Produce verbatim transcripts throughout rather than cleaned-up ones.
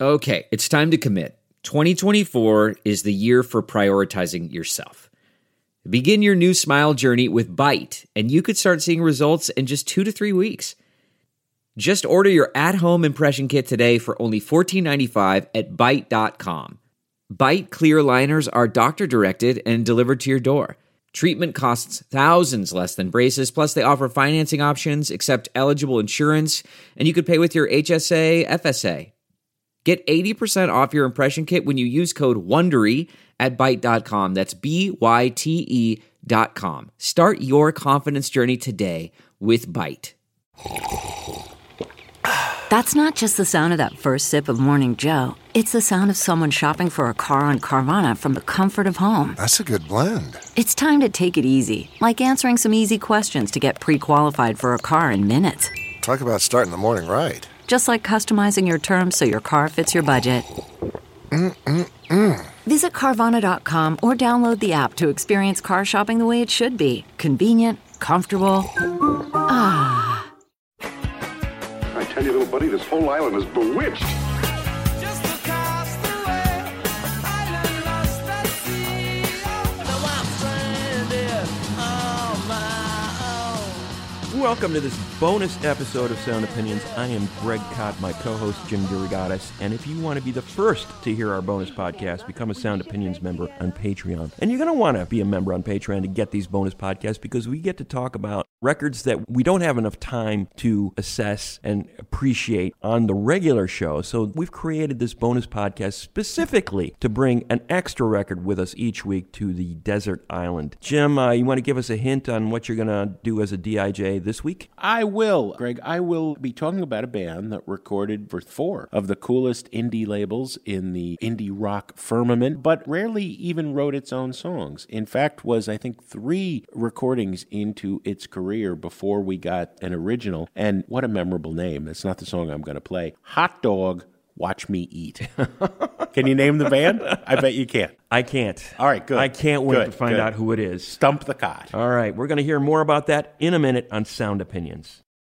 Okay, it's time to commit. twenty twenty-four is the year for prioritizing yourself. Begin your new smile journey with Byte, and you could start seeing results in just two to three weeks. Just order your at-home impression kit today for only fourteen ninety-five at byte dot com. Byte clear aligners are doctor-directed and delivered to your door. Treatment costs thousands less than braces, plus they offer financing options, accept eligible insurance, and you could pay with your H S A, F S A. Get eighty percent off your impression kit when you use code WONDERY at byte dot com. That's B Y T E dot com. Start your confidence journey today with Byte. That's not just the sound of that first sip of Morning Joe. It's the sound of someone shopping for a car on Carvana from the comfort of home. That's a good blend. It's time to take it easy, like answering some easy questions to get pre-qualified for a car in minutes. Talk about starting the morning right. Just like customizing your terms so your car fits your budget. Mm-mm-mm. Visit Carvana dot com or download the app to experience car shopping the way it should be. Convenient, comfortable. Ah. I tell you, little buddy, this whole island is bewitched. Just across the way, island lost at sea. Now I'm stranded on my own. Welcome to this bonus episode of Sound Opinions. I am Greg Kot, my co-host Jim DeRogatis, and if you want to be the first to hear our bonus podcast, become a Sound Opinions member on Patreon. And you're going to want to be a member on Patreon to get these bonus podcasts because we get to talk about records that we don't have enough time to assess and appreciate on the regular show. So we've created this bonus podcast specifically to bring an extra record with us each week to the desert island. Jim, uh, you want to give us a hint on what you're going to do as a D I J this week? I will, Greg. I will be talking about a band that recorded for four of the coolest indie labels in the indie rock firmament, but rarely even wrote its own songs. In fact, was, I think, three recordings into its career before we got an original. And what a memorable name. That's not the song I'm going to play. Hot Dog, Watch Me Eat. Can you name the band? I bet you can. I can't. All right, good. I can't wait good, to find good. out who it is. Stump the Cot. All right, we're going to hear more about that in a minute on Sound Opinions.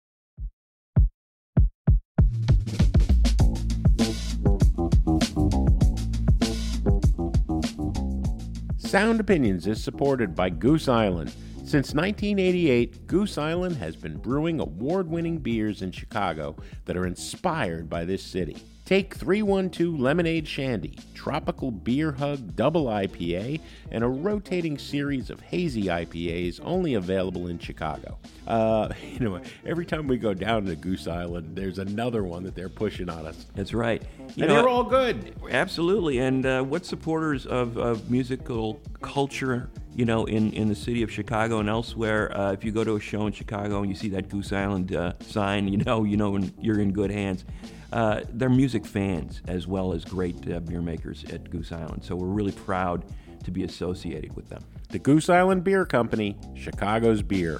Sound Opinions is supported by Goose Island. Since nineteen eighty-eight, Goose Island has been brewing award-winning beers in Chicago that are inspired by this city. Take three one two Lemonade Shandy, Tropical Beer Hug Double I P A, and a rotating series of hazy I P As only available in Chicago. Uh, you know, every time we go down to Goose Island, there's another one that they're pushing on us. That's right. You and know, they're all good. Absolutely. And uh, what supporters of, of musical culture, you know, in, in the city of Chicago and elsewhere, uh, if you go to a show in Chicago and you see that Goose Island uh, sign, you know, you know you're in good hands. Uh, they're music fans as well as great uh, beer makers at Goose Island. So we're really proud to be associated with them. The Goose Island Beer Company, Chicago's beer.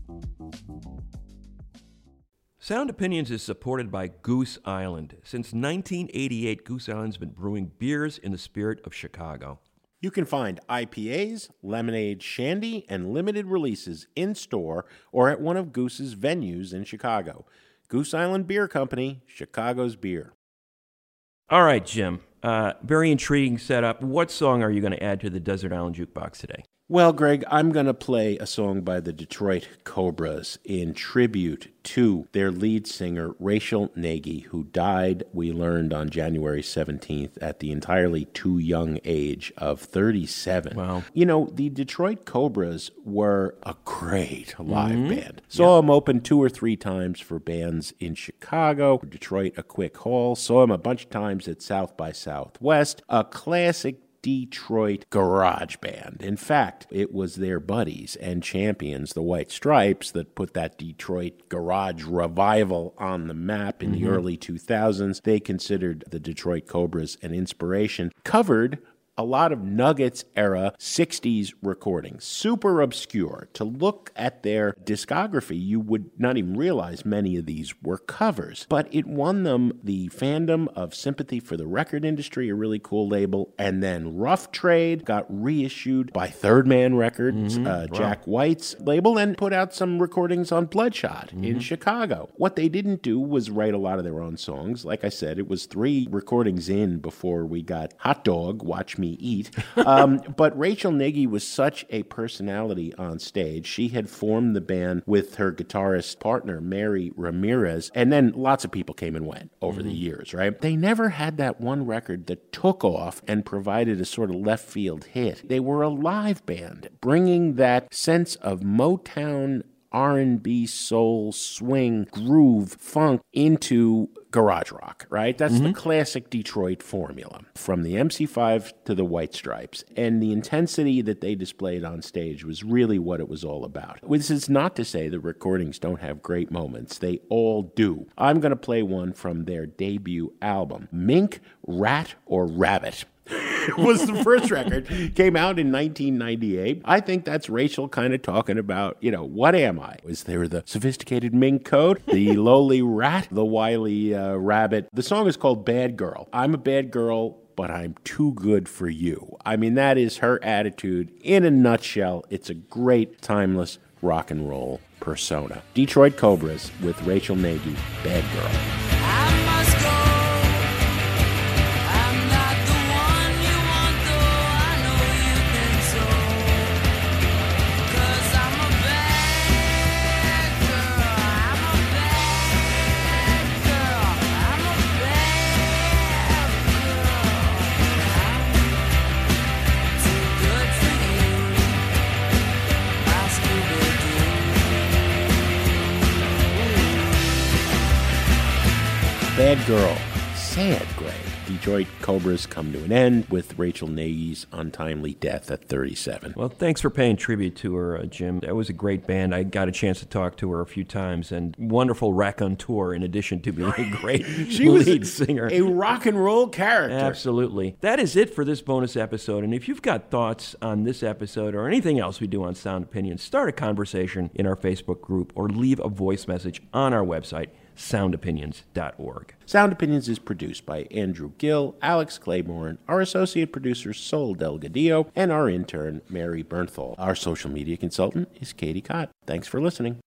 Sound Opinions is supported by Goose Island. Since nineteen eighty-eight, Goose Island's been brewing beers in the spirit of Chicago. You can find I P As, lemonade, shandy, and limited releases in-store or at one of Goose's venues in Chicago. Goose Island Beer Company, Chicago's beer. All right, Jim. Uh, very intriguing setup. What song are you going to add to the Desert Island Jukebox today? Well, Greg, I'm going to play a song by the Detroit Cobras in tribute to their lead singer, Rachel Nagy, who died, we learned, on January seventeenth at the entirely too young age of thirty-seven. Wow. You know, the Detroit Cobras were a great live mm-hmm. band. Saw yeah. them open two or three times for bands in Chicago, Detroit, a quick haul. Saw them a bunch of times at South by Southwest. A classic Detroit garage band. In fact, it was their buddies and champions, the White Stripes, that put that Detroit garage revival on the map in mm-hmm. the early two thousands. They considered the Detroit Cobras an inspiration. Covered a lot of Nuggets era sixties recordings, super obscure. To look at their discography, you would not even realize many of these were covers, but it won them the fandom of Sympathy for the Record Industry, a really cool label, and then Rough Trade got reissued by Third Man Records, mm-hmm. uh, Jack wow. White's label, and put out some recordings on Bloodshot mm-hmm. in Chicago. What they didn't do was write a lot of their own songs. Like I said, it was three recordings in before we got Hot Dog, Watch Me Eat. Um, but Rachel Nagy was such a personality on stage. She had formed the band with her guitarist partner, Mary Ramirez, and then lots of people came and went over mm-hmm. the years, right? They never had that one record that took off and provided a sort of left field hit. They were a live band, bringing that sense of Motown R and B, soul, swing, groove, funk into garage rock, right? That's mm-hmm. the classic Detroit formula. From the M C five to the White Stripes. And the intensity that they displayed on stage was really what it was all about. This is not to say the recordings don't have great moments. They all do. I'm going to play one from their debut album, Mink, Rat, or Rabbit. was the first record, came out in nineteen ninety-eight. I think that's Rachel kind of talking about, you know, what am I? Is there the sophisticated mink coat, the lowly rat, the wily uh, rabbit? The song is called Bad Girl. I'm a bad girl, but I'm too good for you. I mean, that is her attitude in a nutshell. It's a great, timeless rock and roll persona. Detroit Cobras with Rachel Nagy, Bad Girl. I must go. Bad Girl. Sad, Greg. Detroit Cobras come to an end with Rachel Nagy's untimely death at thirty-seven. Well, thanks for paying tribute to her, uh, Jim. That was a great band. I got a chance to talk to her a few times, and wonderful raconteur in addition to being a great she lead was singer. A rock and roll character. Absolutely. That is it for this bonus episode, and if you've got thoughts on this episode or anything else we do on Sound Opinions, start a conversation in our Facebook group or leave a voice message on our website, sound opinions dot org. Sound Opinions is produced by Andrew Gill, Alex Claiborne, our associate producer Sol Delgadillo, and our intern Mary Bernthal. Our social media consultant is Katie Cott. Thanks for listening.